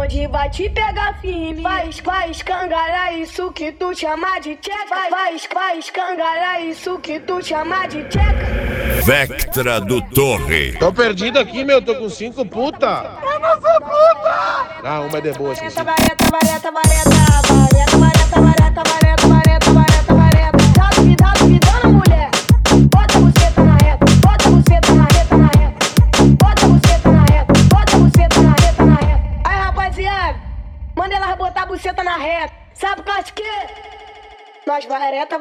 bonde vai te pegar firme. Vai escangalhar isso que tu chama de tcheca. Vai escangalhar isso que tu chama de tcheca. Vectra do Torre. Tô perdido aqui, meu, tô com 5 puta. Eu não sou puta! Ah, uma é de boa, esqueci. Vareta. Tá duvidando, mulher? Bota a buceta na reta, bota a buceta na reta, na reta. Bota a buceta na reta, bota a buceta na reta, na reta. Aí, rapaziada, manda ela botar a buceta na reta. Sabe por causa de quê? Nós vareta.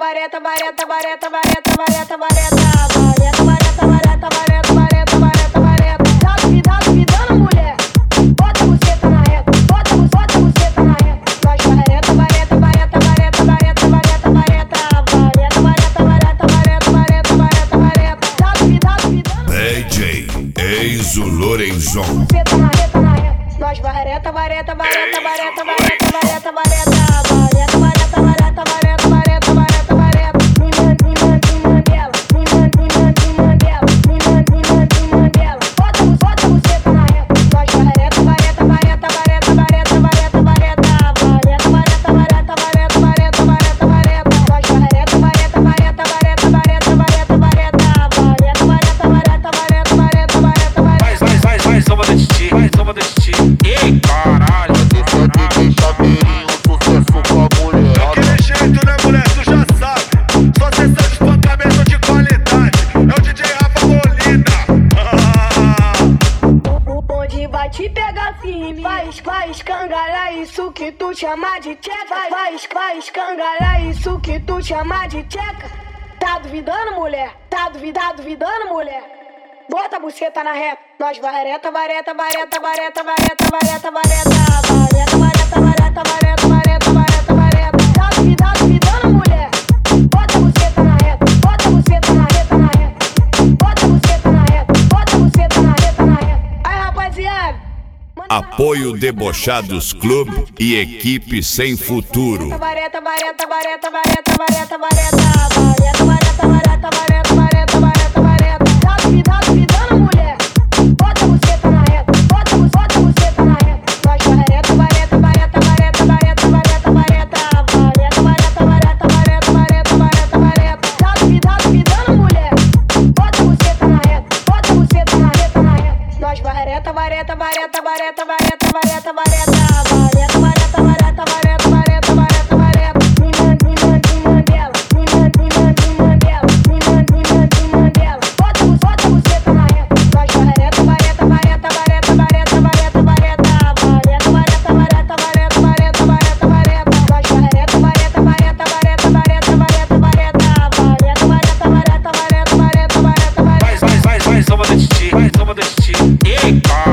Tá duvidando, mulher? Bota a buceta na reta, bota a buceta na reta. Nós vareta. Tá duvidando. DJ Enzo Lorenzon. Buceta na reta, na reta. Nós vareta. Ei, caralho, esse é o DJ Chaveirinho, sucesso com a mulher. daquele jeito, né, mulher? Tu já sabe. Só sessão de espancamento de qualidade. É o DJ Rafa Molina. O bonde vai te pegar firme. Vai escangalhar isso que tu chama de tcheca. Vai escangalhar isso que tu chama de tcheca. Tá duvidando, mulher? Tá duvidando, mulher? Bota a buceta na reta. Nós vareta. Tá duvidando, mulher? Bota a buceta na reta, bota a buceta na reta, na reta. Bota a buceta na reta, bota a buceta na reta, na reta. Aí, rapaziada, Apoio Debochados Clube e equipe sem futuro. vareta. Tá duvidando, mulher? Bota a buceta na reta, bota a buceta na reta. Nós vareta. Tá duvidando, mulher? Bota a buceta na reta, bota a buceta na reta, na reta. Nós vareta. Vai, só vou desistir. Ei, caralho.